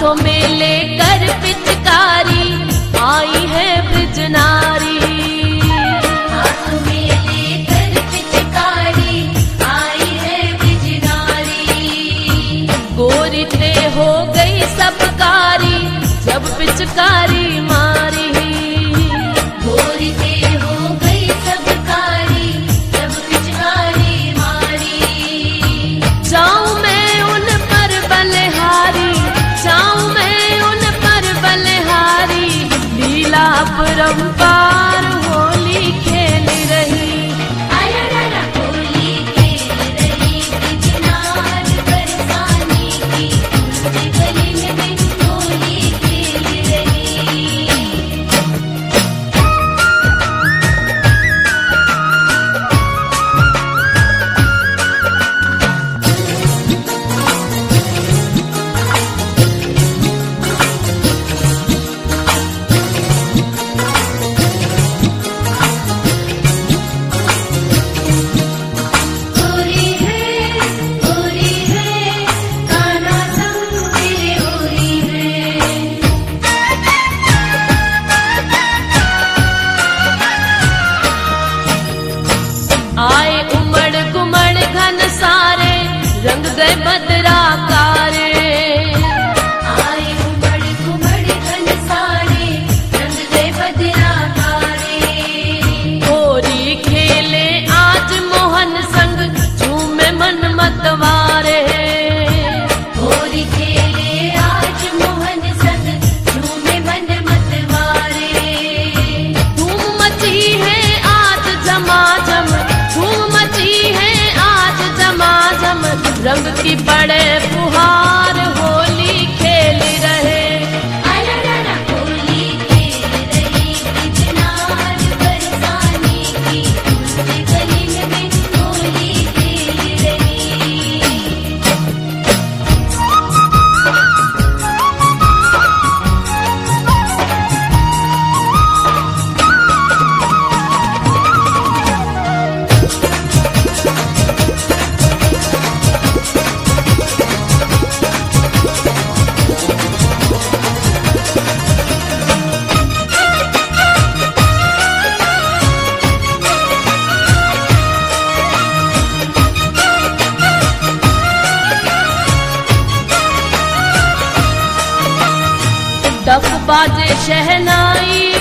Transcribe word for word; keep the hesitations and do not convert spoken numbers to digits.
हाथों में लेकर पिचकारी आई है ब्रज नारी। हाथों में लेकर पिचकारी आई है ब्रज नारी। गोरी ते हो गई सबकारी जब पिचकारी मारी। गोरी ते हो गई सबकारी जब पिचकारी मारी। जाऊं मैं उन पर बलिहारी, जाऊं मैं उन पर बलिहारी, लीला अपरंपार होली खेल रही। आया रारा होली खेल रही, किचनार बरसाने की उनके गली में होली खेल रही। गोरी है गोरी है कान्हा संग तेरे गोरी है। आए उमड़ गुमड़ घन सारे रंग गए बदरा कारे। आए उमड़ घुमड़ घन सारे रंग गए बदरा कारे। होरी खेले आज मोहन संग झूमे मन मतवारे। होली खेले आज मोहन संग झूमे मन मतवारे। धूम मची है आज झमाझम, धूम मची है आज झमाझम, रंग की बड़े फुहार होली खेल रहे। आया रारा होली खेल रही, किचनार बरसाने की उनके गली में होली खेल रही। डफ बाजे शहनाई